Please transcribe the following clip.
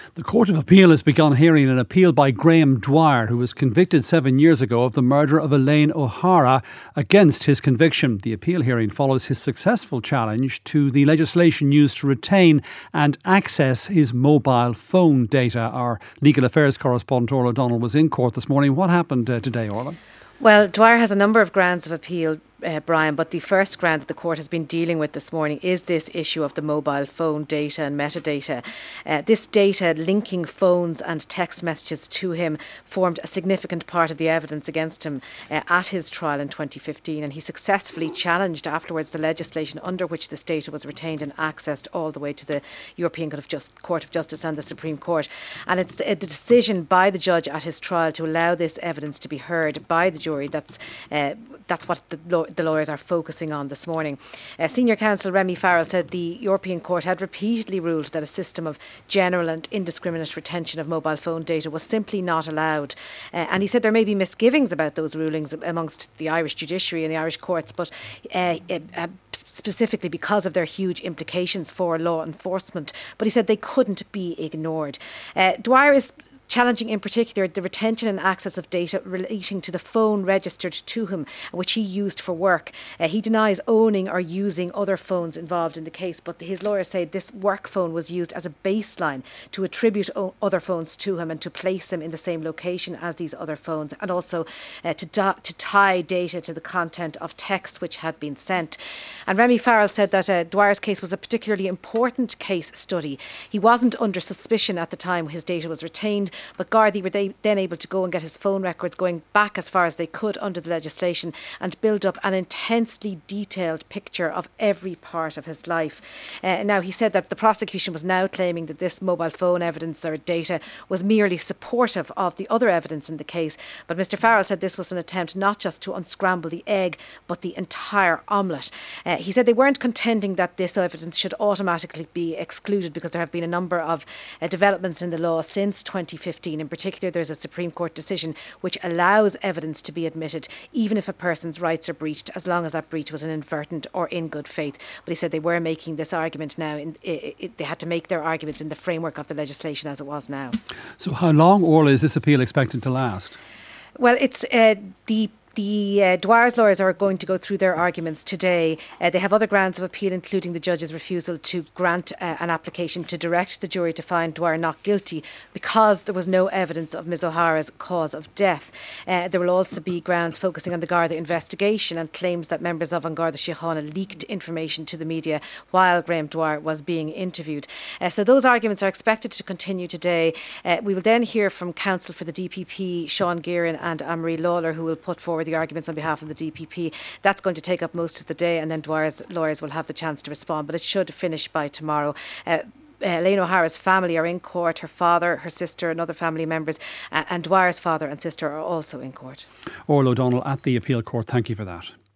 The Court of Appeal has begun hearing an appeal by Graham Dwyer, who was convicted 7 years ago of the murder of Elaine O'Hara, against his conviction. The appeal hearing follows his successful challenge to the legislation used to retain and access his mobile phone data. Our legal affairs correspondent Orla O'Donnell was in court this morning. What happened today, Orla? Well, Dwyer has a number of grounds of appeal, Brian, but the first ground that the court has been dealing with this morning is this issue of the mobile phone data and metadata. This data linking phones and text messages to him formed a significant part of the evidence against him at his trial in 2015, and he successfully challenged afterwards the legislation under which this data was retained and accessed all the way to the European Court of Justice and the Supreme Court. And it's the decision by the judge at his trial to allow this evidence to be heard by the jury that's what the lawyers are focusing on this morning. Senior counsel Remy Farrell said the European Court had repeatedly ruled that a system of general and indiscriminate retention of mobile phone data was simply not allowed. And he said there may be misgivings about those rulings amongst the Irish judiciary and the Irish courts, but specifically because of their huge implications for law enforcement. But he said they couldn't be ignored. Dwyer is challenging in particular the retention and access of data relating to the phone registered to him, which he used for work. He denies owning or using other phones involved in the case, but his lawyers say this work phone was used as a baseline to attribute other phones to him and to place him in the same location as these other phones, and also to tie data to the content of texts which had been sent. And Remy Farrell said that Dwyer's case was a particularly important case study. He wasn't under suspicion at the time his data was retained, but Gardaí were then able to go and get his phone records going back as far as they could under the legislation and build up an intensely detailed picture of every part of his life. Now, he said that the prosecution was now claiming that this mobile phone evidence or data was merely supportive of the other evidence in the case, but Mr Farrell said this was an attempt not just to unscramble the egg, but the entire omelette. He said they weren't contending that this evidence should automatically be excluded because there have been a number of developments in the law since 2015. In particular, there's a Supreme Court decision which allows evidence to be admitted even if a person's rights are breached, as long as that breach was inadvertent or in good faith. But he said they were making this argument now. They had to make their arguments in the framework of the legislation as it was now. So how long, Orla, is this appeal expected to last? Well, it's the Dwyer's lawyers are going to go through their arguments today. They have other grounds of appeal, including the judge's refusal to grant an application to direct the jury to find Dwyer not guilty because there was no evidence of Ms O'Hara's cause of death. There will also be grounds focusing on the Garda investigation and claims that members of An Garda Síochána leaked information to the media while Graham Dwyer was being interviewed. So those arguments are expected to continue today. We will then hear from counsel for the DPP, Sean Gearan and Anne-Marie Lawler, who will put forward the arguments on behalf of the DPP. That's going to take up most of the day, and then Dwyer's lawyers will have the chance to respond, but it should finish by tomorrow. Elaine O'Hara's family are in court. Her father, her sister and other family members, and Dwyer's father and sister are also in court. Orla O'Donnell at the appeal court, thank you for that.